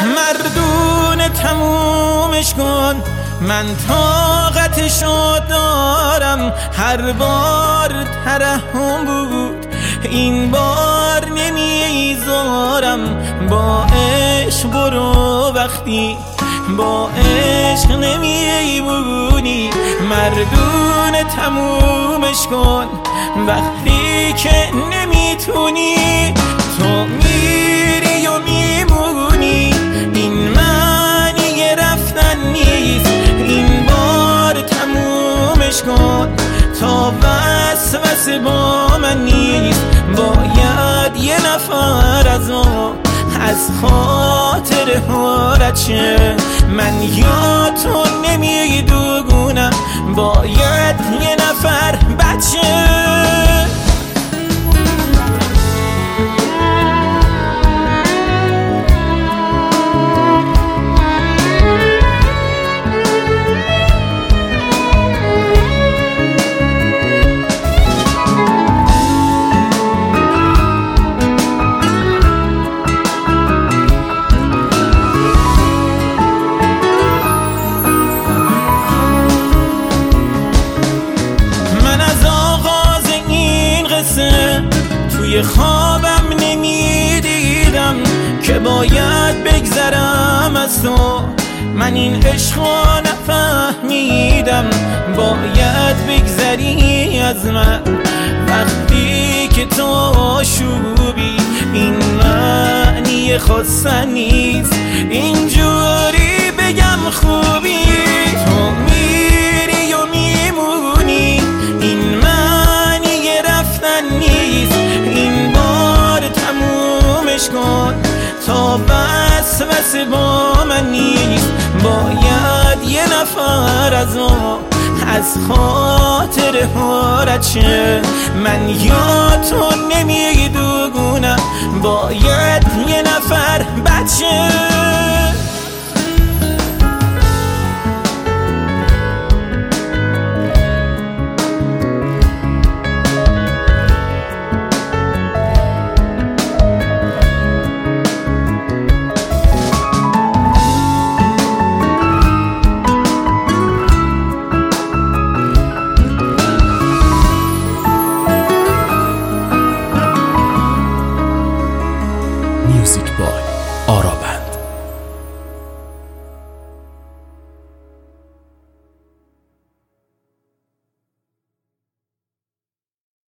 مردون تمومش کن، من طاقتشو دارم. هر بار ترحم بود، این بار نمیذارم. با عشق برو وقتی با عشق نمیبونی. مردون تمومش کن وقتی که نمیتونی. تو میری و میمونی، این معنی رفتن نیست. این بار تمومش کن تا وسوسه با من نیست. باید یه نفر از خاطر حالت شه. من یا تو نمیدونم، باید یه نفر بچه. توی خوابم نمیدیدم که باید بگذرم از تو. من این عشقو نفهمیدم، باید بگذری از من. وقتی که تو شوبی، این معنی خواستن نیست. اینجوری بگم خوبی. تو میری و میمونی، این معنی رفتن نیست. این بار تمومش کن تا وسوسه با من نیست. باید یه نفر از خاطر حالت شه. من یا تو نمیدونم، باید یه نفر بچه. Music Boy